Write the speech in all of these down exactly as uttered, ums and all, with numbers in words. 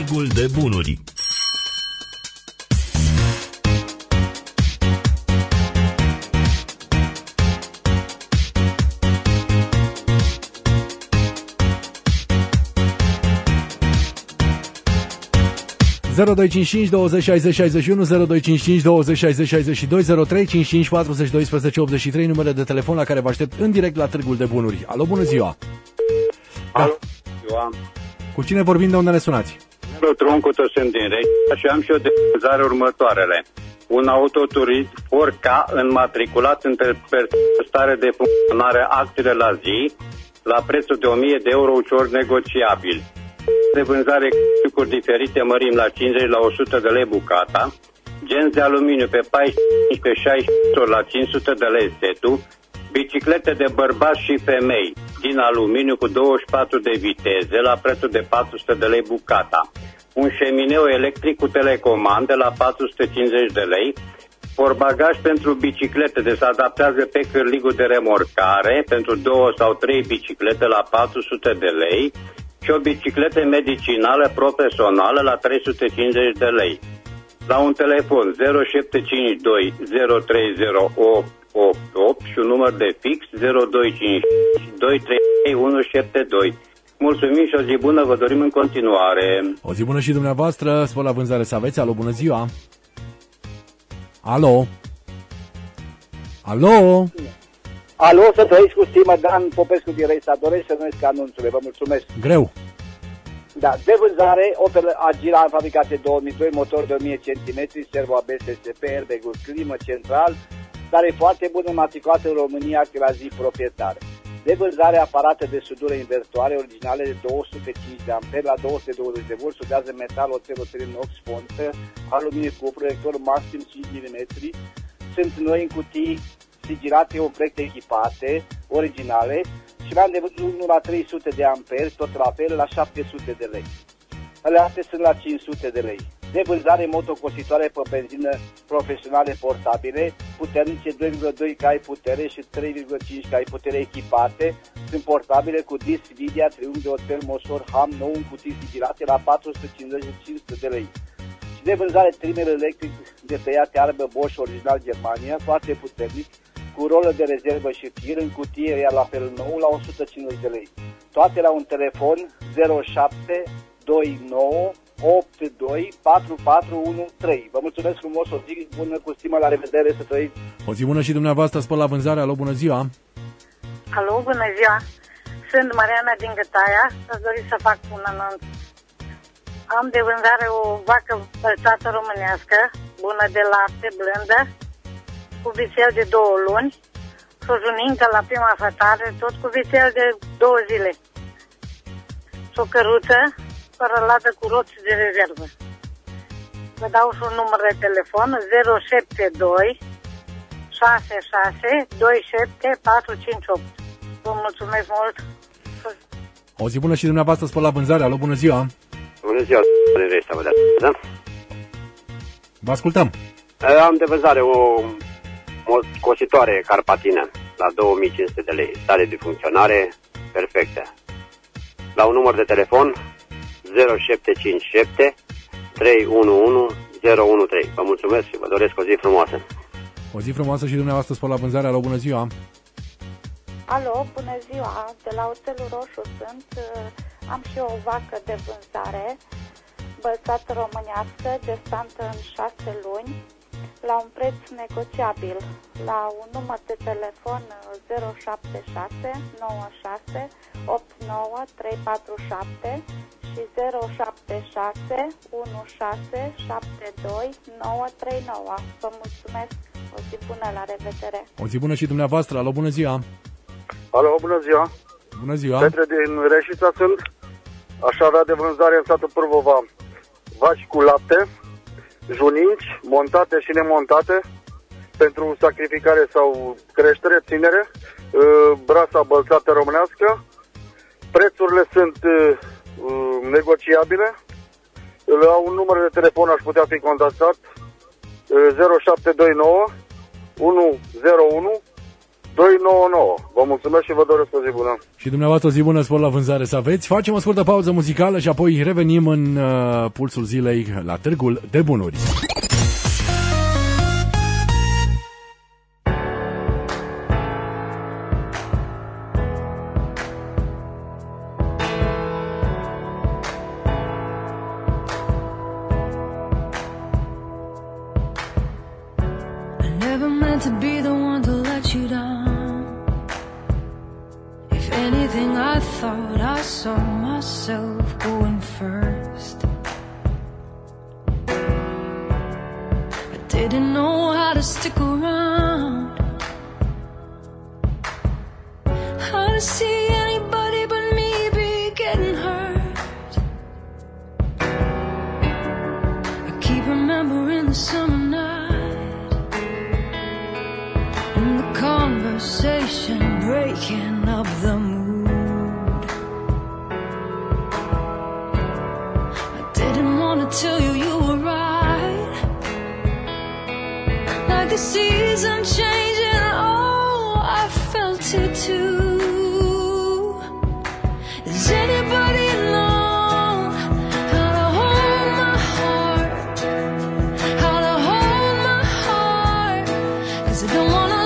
Târgul de Bunuri. zero doi cinci cinci douăzeci șaizeci șaizeci și unu, zero doi cinci cinci douăzeci șaizeci șaizeci și doi, zero trei cinci cinci patruzeci doisprezece optzeci și trei, numele de telefon la care vă aștept în direct la Târgul de Bunuri. Alo, bună ziua! Alo, ziua! Cu cine vorbim, de unde ne sunați? Truncută, sunt din Rești și am și o de vânzare următoarele. Un autoturism Forca înmatriculat între stare de funcționare actele la zi, la prețul de o mie de euro, ușor negociabil. De vânzare cu diferite mărimi la cincizeci la o sută de lei bucata, genți de aluminiu pe paisprezece pe șaisprezece la cinci sute de lei setul, biciclete de bărbați și femei din aluminiu cu douăzeci și patru de viteze la prețul de patru sute de lei bucata, un șemineu electric cu telecomandă la patru sute cincizeci de lei, porbagaj pentru biciclete, de se adaptează pe cârligul de remorcare pentru două sau trei biciclete la patru sute de lei și o bicicletă medicinală profesională la trei sute cincizeci de lei. La un telefon zero șapte cinci doi zero trei zero opt opt opt și un număr de fix zero doi cinci doi trei unu șapte doi. Mulțumim și o zi bună, vă dorim în continuare. O zi bună și dumneavoastră, spor la vânzare să aveți. Alo, bună ziua! Alo! Alo! Alo, să trăiți cu stimă, Dan Popescu din Rești, doresc să numesc anunțurile, vă mulțumesc. Greu. Da, de vânzare, Opel Agila în fabricație două mii doi, motor de o mie centimetri, servo A B S S P, airbag-uri, climă central, dar e foarte bună, matriculată în România, că la zi proprietară. De vânzare, aparate de sudură invertoare, originale de două sute cinci de amperi la două sute douăzeci de volți, sudează metal, oțel, oțel inox, fontă, aluminiu cu proiector maxim cinci milimetri, sunt noi în cutii sigilate, complet echipate, originale, și le-am de văzut unul la trei sute de amperi, tot la fel, la șapte sute de lei. Ale astea sunt la cinci sute de lei. De vânzare, motocositoare pe benzină profesionale portabile, puternice, doi virgulă doi cai putere și trei virgulă cinci cai putere echipate, sunt portabile cu disc video, triunghi de oțel, mosor, ham, nou în cutii sigilate la patru sute cincizeci - cinci sute de lei. Și de vânzare, trimmer electric de tăiat arbă Bosch, original Germania, foarte puternic, cu rolă de rezervă și fir în cutie, iar la fel nou la o sută cincizeci de lei. Toate la un telefon zero șapte doi nouă opt doi patru patru unu trei. Vă mulțumesc frumos, o zi bună, cu stimă, la revedere, să trăiți. O zi bună și dumneavoastră, spor la vânzare. Alo, bună ziua! Alo, bună ziua! Sunt Mariana din Gătaia, aș dori să fac un anunț. Am de vânzare o vacă pălțată românească, bună de lapte, blândă, cu vițel de două luni, și o junincă la prima fătare, tot cu vițel de două zile. Și o căruță fără ladă cu roți de rezervă. Vă dau și un număr de telefon zero șapte doi șase șase doi șapte patru cinci opt. Vă mulțumesc mult! O zi bună și dumneavoastră, spor la vânzare. Alo, bună ziua! Bună ziua, din Rești, vă da? Vă ascultăm! Am de vânzare o o cositoare carpatină la două mii cinci sute de lei, stare de funcționare perfectă. La un număr de telefon zero șapte cinci șapte trei unu unu zero unu trei. Vă mulțumesc și vă doresc o zi frumoasă. O zi frumoasă și dumneavoastră, spor la vânzare. Alo, bună ziua! Alo, bună ziua! De la Oțelul Roșu sunt. Am și o vacă de vânzare, bălțată românească, gestantă în șase luni, la un preț negociabil, la un număr de telefon zero șapte șase nouă șase opt nouă trei patru șapte și zero șapte șase unu șase șapte doi nouă trei nouă. Vă mulțumesc, o zi bună, la revedere! O zi bună și dumneavoastră. Alo, bună ziua! Alo, bună ziua! Bună ziua! Petre din Reșița sunt. Aș avea de vânzare în satul Pârvova vaci cu lapte, juninci, montate și nemontate, pentru sacrificare sau creștere, ținere, brasa bălțată românească. Prețurile sunt negociabile. La un număr de telefon aș putea fi contactat zero șapte doi nouă unu zero unu doi nouă nouă. Vă mulțumesc și vă doresc o zi bună. Și dumneavoastră o zi bună, spor la vânzare să aveți. Facem o scurtă pauză muzicală și apoi revenim în uh, Pulsul Zilei la Târgul de Bunuri. To be the one to let you down. If anything, I thought I saw myself going first. I didn't know how to stick around, how to see anybody but me be getting hurt. I keep remembering the summer night, conversation breaking up the mood. I didn't want to tell you you were right, like the season changing. Oh, I felt it too. Does anybody know how to hold my heart, how to hold my heart? 'Cause I don't want to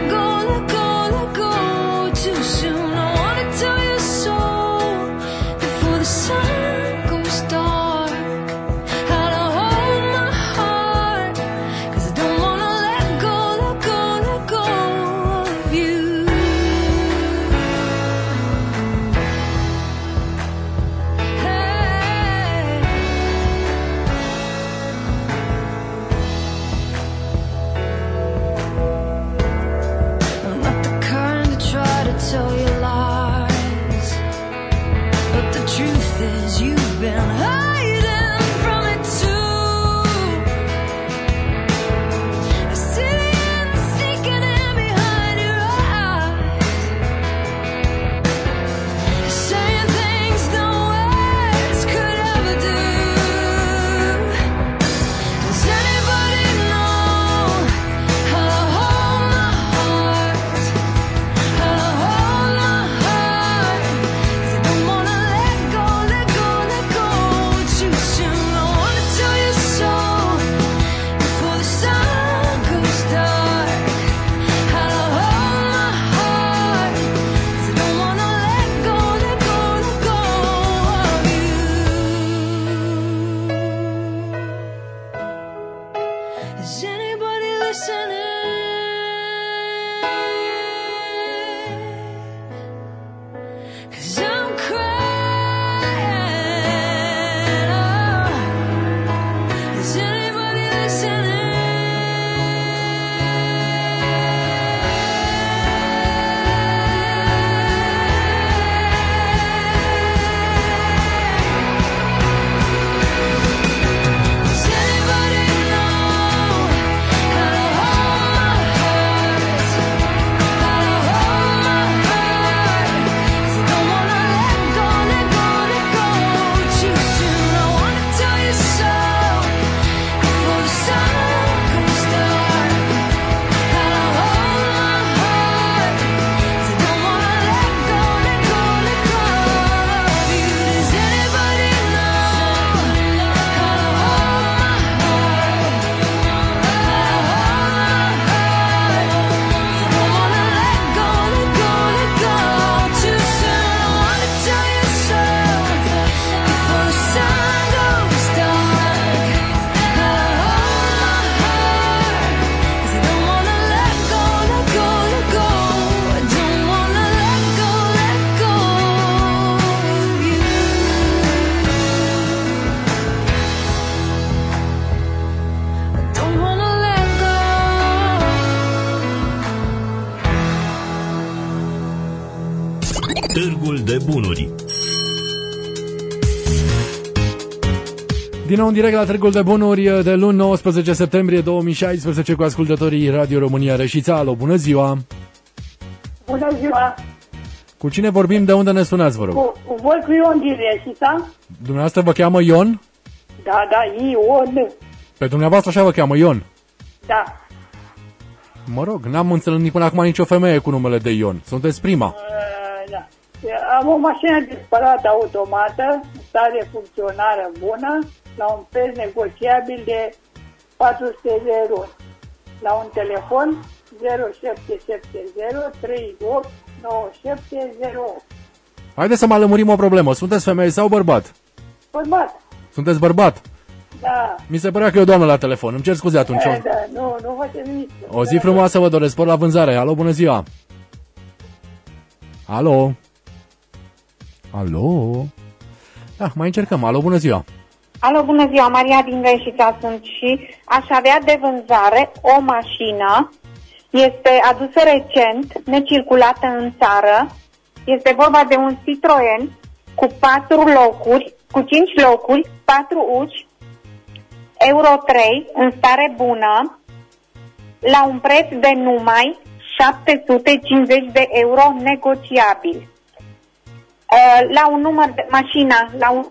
Târgul de Bunuri. Din nou în direct la Târgul de Bunuri de luni nouăsprezece septembrie două mii șaisprezece cu ascultătorii Radio România Reșița. Alo, bună ziua! Bună ziua! Cu cine vorbim, de unde ne sunați, vă rog? Cu, cu voi cu Ion din Reșița. Dumneavoastră vă cheamă Ion? Da, da, Ion. Pe dumneavoastră așa vă cheamă Ion? Da. Mă rog, n-am întâlnit până acum nicio femeie cu numele de Ion. Sunteți prima. Uh, da. Am o mașină de spălat automată, în stare de funcționare bună, la un preț negociabil de patru sute de luni. La un telefon zero șapte șapte zero trei opt nouă șapte zero opt. Haideți să mai lămurim o problemă. Sunteți femeie sau bărbat? Bărbat. Sunteți bărbat? Da. Mi se părea că e o doamnă la telefon. Îmi cer scuze atunci. Da, da, nu, nu faceți nimic. O zi frumoasă vă doresc. Spor la vânzare. Alo, bună ziua. Alo. Alo. Da, mai încercăm. Alo, bună ziua. Alo, bună ziua, Maria din Reșița sunt și aș avea de vânzare o mașină. Este adusă recent, necirculată în țară. Este vorba de un Citroen cu patru locuri, cu cinci locuri, patru uși, Euro trei, în stare bună, la un preț de numai șapte sute cincizeci de euro negociabil. La un număr de mașina, la un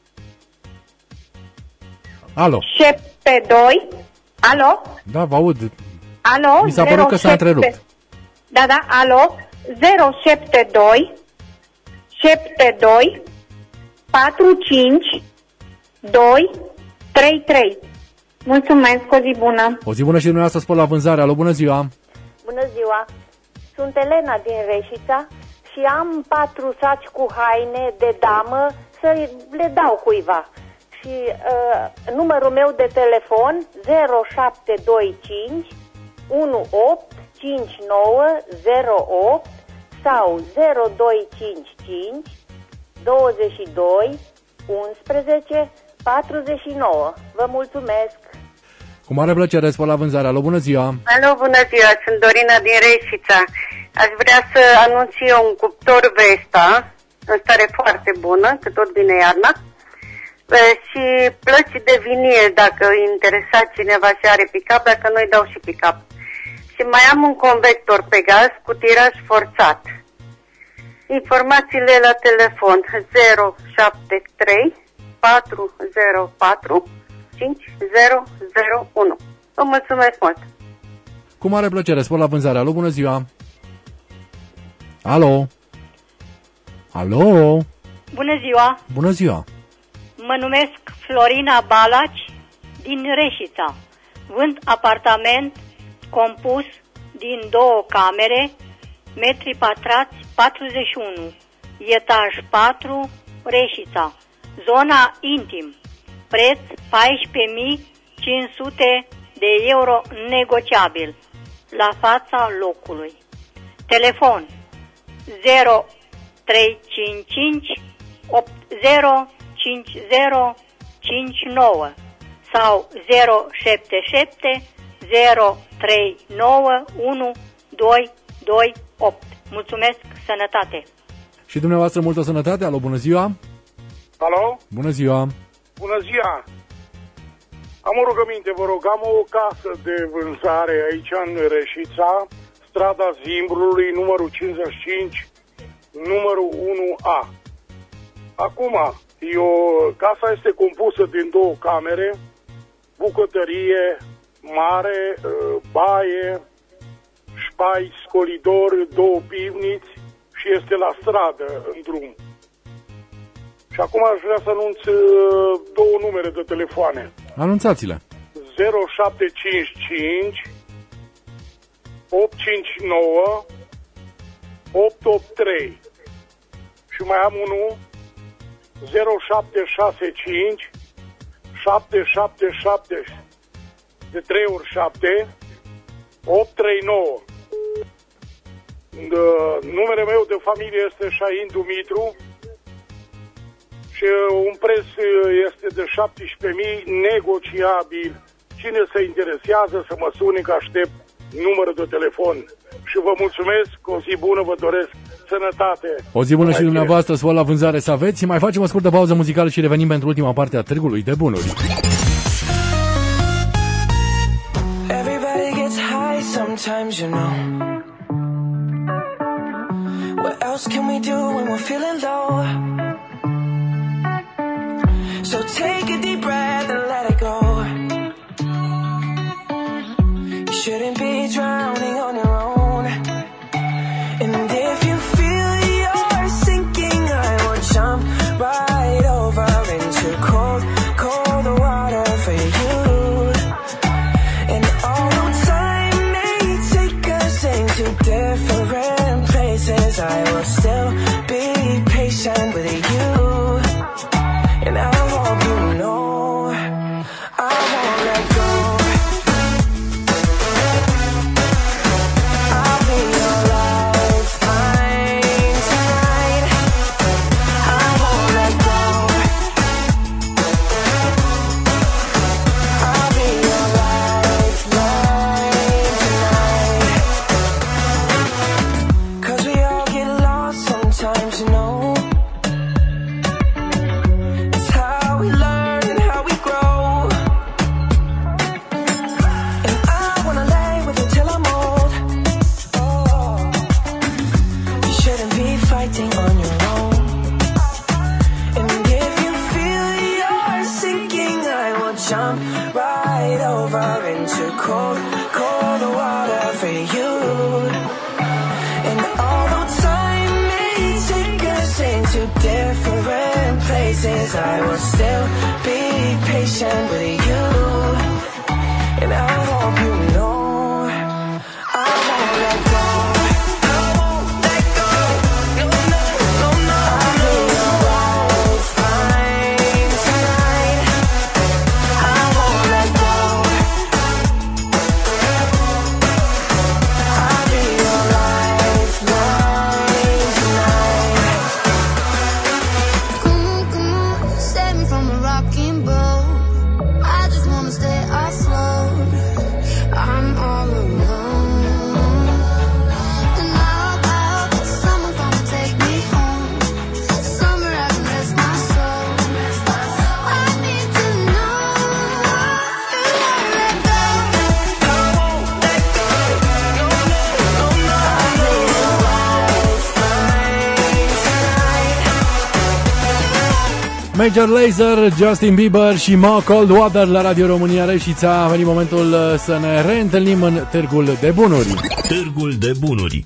Alo. șapte doi. Alo? Da, vă aud. Alo? Mi s-a părut că s-a întrerupt. Da, da, alo? zero șapte doi șapte doi patru cinci doi trei trei. Mulțumesc, o zi bună. O zi bună și dumneavoastră, Spor la vânzare. Alo, bună ziua. Bună ziua. Sunt Elena din Reșița și am patru saci cu haine de damă să le dau cuiva. Și uh, numărul meu de telefon zero șapte doi cinci unu opt cinci nouă zero opt sau zero doi cinci cinci douăzeci și doi unsprezece patruzeci și nouă. Vă mulțumesc! Cu mare plăcere, Spor la vânzare. Alo, bună ziua. Alo, bună ziua, sunt Dorina din Reșița. Aș vrea să anunț eu un cuptor Vesta, în stare foarte bună, că tot vine iarna, și plăci de vinil, dacă interesa cineva și are pick-up, dacă nu-i dau și pick-up. Și mai am un convector pe gaz cu tiraj forțat. Informațiile la telefon zero șapte trei patru zero patru cinci zero zero unu. Vă mulțumesc mult! Cu mare plăcere, Spor la vânzare. Alo, bună ziua. Alo. Alo. Bună ziua. Bună ziua. Mă numesc Florina Balaci din Reșița. Vând apartament compus din două camere, metri pătrați patruzeci și unu, etaj patru, Reșița, zona intim, preț paisprezece mii cinci sute de euro negociabil, la fața locului. Telefon zero trei cinci cinci opt zero cinci zero cinci nouă sau zero șapte șapte zero trei nouă unu doi doi opt. Mulțumesc, sănătate! Și dumneavoastră multă sănătate. Alo, bună ziua. Alo? Bună ziua. Bună ziua. Am o rugăminte, vă rog, am o casă de vânzare aici în Reșița, strada Zimbrului, numărul cincizeci și cinci, numărul unu A. Acum, eu, casa este compusă din două camere, bucătărie mare, baie, șpai, scolidor, două pivniți și este la stradă, în drum. Și acum aș vrea să anunț două numere de telefoane. Anunțați-le. zero șapte cinci cinci opt cinci nouă opt opt trei. Și mai am unul zero șapte șase cinci șapte șapte șapte de trei ori șapte opt trei nouă. Numele meu de familie este Șahin Dumitru și un preț este de șaptesprezece mii negociabil. Cine se interesează să mă sune, că aștept numărul de telefon. Și vă mulțumesc, o zi bună vă doresc, sănătate. O zi bună și dumneavoastră, Spor la vânzare să aveți. Mai facem o scurtă pauză muzicală și revenim pentru ultima parte a Târgului de Bunuri. Everybody gets high sometimes, you know. What else can we do when we're feeling low? So take a deep breath and let it go. You shouldn't be drowning on your own. And if you feel you're sinking, jump right over into cold, cold water for you. And although time may take us into different places, I will still be patient with you. And I hope you know I won't let go. I won't let go. No, no, no, no. I'll be your lifeline tonight. I won't let go. I'll be your lifeline tonight. Come on, come on, save me from a rocking boat. I just wanna stay afloat. I'm all alone, and I hope, I hope that someone's gonna take me home. Somewhere I can rest my soul. I need to know you won't let go. I won't let go. No, no, no, no. I'll be your lifeline tonight. Major Lazer, Justin Bieber și Mo Coldwater la Radio România Reșița. A venit momentul să ne reîntâlnim în Târgul de Bunuri. Târgul de Bunuri.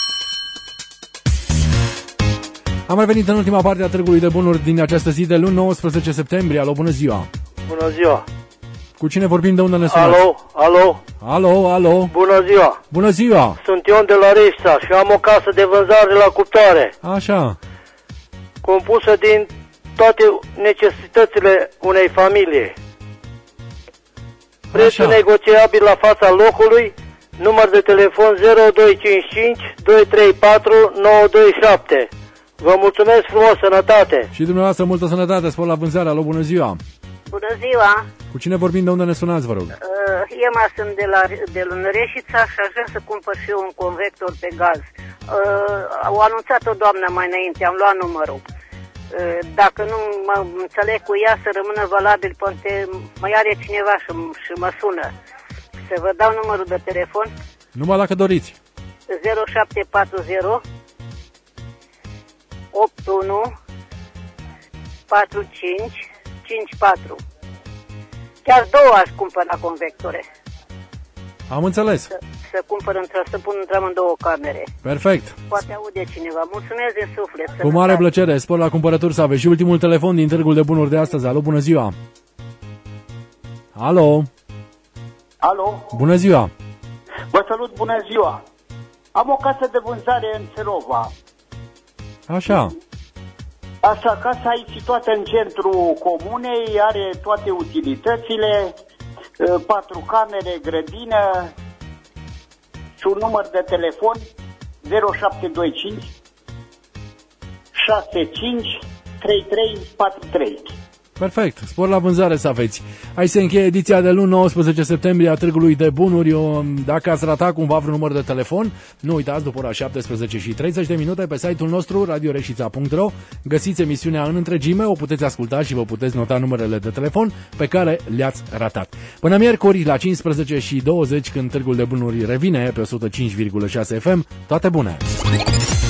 Am revenit în ultima parte a Târgului de Bunuri din această zi de luni, nouăsprezece septembrie. Alo, bună ziua! Bună ziua! Cu cine vorbim, de unde ne sunați? Alo, alo! Alo, alo! Bună ziua! Bună ziua! Sunt Ion de la Reșița și am o casă de vânzare la cuptoare, Așa, compusă din toate necesitățile unei familii. Prețul Așa. negociabil la fața locului, număr de telefon zero doi cinci cinci doi trei patru nouă doi șapte. Vă mulțumesc frumos, sănătate! și dumneavoastră multă sănătate, spor la vânzare. Alo, bună ziua! Bună ziua! Cu cine vorbim, de unde ne sunați, vă rog? Uh, Ema sunt de la de la Reșița și aș vrea să cumpăr și eu un convector pe gaz. Uh, au anunțat o doamnă mai înainte, am luat numărul. Uh, dacă nu mă înțeleg cu ea, să rămână valabil, poate mai are cineva și, și mă sună. Să vă dau numărul de telefon. Numai dacă doriți. zero șapte patru zero opt unu patru cinci cinci patru. Chiar două aș cumpăra convectore. Am înțeles. Să, să cumpăr într să pun între două camere. Perfect. Poate aude cineva. Mulțumesc din suflet. Cu mare plăcere, spor la cumpărături să aveți. Și ultimul telefon din Târgul de Bunuri de astăzi. Alo, bună ziua! Alo! Alo, Bună ziua! vă salut, bună ziua! Am o casă de vânzare în Țărova. Așa. Așa, casa e situată în centrul comunei, are toate utilitățile, patru camere, grădină și un număr de telefon zero șapte doi cinci șase cinci trei trei patru trei. Perfect, spor la vânzare să aveți. Hai să încheie ediția de luni, nouăsprezece septembrie, a Târgului de Bunuri. Eu, dacă ați ratat cumva vreun număr de telefon, nu uitați, după ora șaptesprezece și treizeci de minute, pe site-ul nostru radio reșița punct ro găsiți emisiunea în întregime, o puteți asculta și vă puteți nota numerele de telefon pe care le-ați ratat. Până miercuri, la cincisprezece și douăzeci, când Târgul de Bunuri revine pe o sută cinci virgulă șase F M, toate bune!